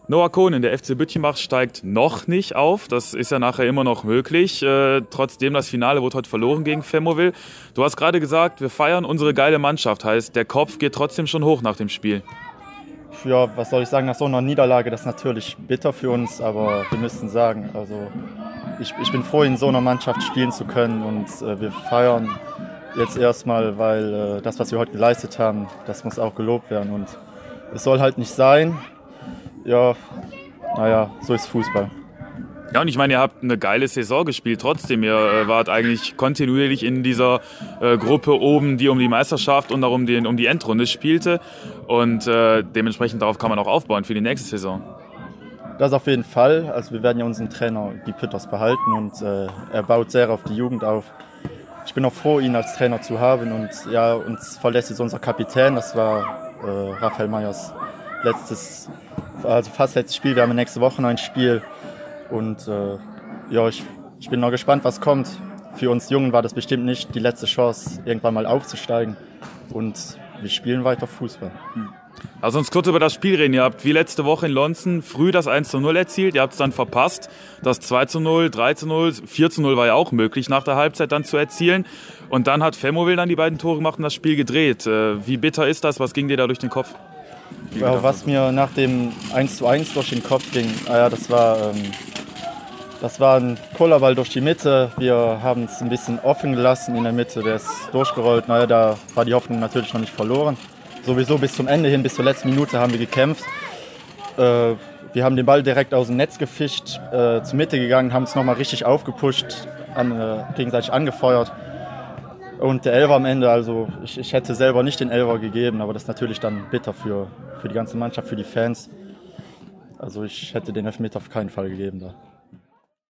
Noah Kohnen, der FC Bütchenbach, steigt noch nicht auf. Das ist ja nachher immer noch möglich. Trotzdem, das Finale wurde heute verloren gegen Femoville. Du hast gerade gesagt, wir feiern unsere geile Mannschaft. Heißt, der Kopf geht trotzdem schon hoch nach dem Spiel. Ja, was soll ich sagen, nach so einer Niederlage, das ist natürlich bitter für uns, aber wir müssen sagen, also ich bin froh, in so einer Mannschaft spielen zu können und wir feiern jetzt erstmal, weil das, was wir heute geleistet haben, das muss auch gelobt werden und es soll halt nicht sein. Ja, naja, so ist Fußball. Ja, und ich meine, ihr habt eine geile Saison gespielt. Trotzdem, ihr wart eigentlich kontinuierlich in dieser Gruppe oben, die um die Meisterschaft und auch um die Endrunde spielte. Und dementsprechend darauf kann man auch aufbauen für die nächste Saison. Das auf jeden Fall. Also wir werden ja unseren Trainer Guy Pütters behalten und er baut sehr auf die Jugend auf. Ich bin auch froh, ihn als Trainer zu haben. Und ja, uns verlässt jetzt unser Kapitän. Das war Raphael Meyers fast letztes Spiel. Wir haben nächste Woche noch ein Spiel. Und ja, ich bin noch gespannt, was kommt. Für uns Jungen war das bestimmt nicht die letzte Chance, irgendwann mal aufzusteigen. Und wir spielen weiter Fußball. Also uns kurz über das Spiel reden. Ihr habt wie letzte Woche in Lonzen früh das 1:0 erzielt. Ihr habt es dann verpasst. Das 2:0, 3:0, 4:0 war ja auch möglich, nach der Halbzeit dann zu erzielen. Und dann hat Femoville dann die beiden Tore gemacht und das Spiel gedreht. Wie bitter ist das? Was ging dir da durch den Kopf? Ja, was mir nach dem 1:1 durch den Kopf ging, das war ein Kollerball durch die Mitte. Wir haben es ein bisschen offen gelassen in der Mitte. Der ist durchgerollt. Da war die Hoffnung natürlich noch nicht verloren. Sowieso bis zum Ende hin, bis zur letzten Minute haben wir gekämpft. Wir haben den Ball direkt aus dem Netz gefischt, zur Mitte gegangen, haben es nochmal richtig aufgepusht, gegenseitig angefeuert. Und der Elfer am Ende, also ich hätte selber nicht den Elfer gegeben, aber das ist natürlich dann bitter für die ganze Mannschaft, für die Fans. Also ich hätte den Elfmeter auf keinen Fall gegeben da.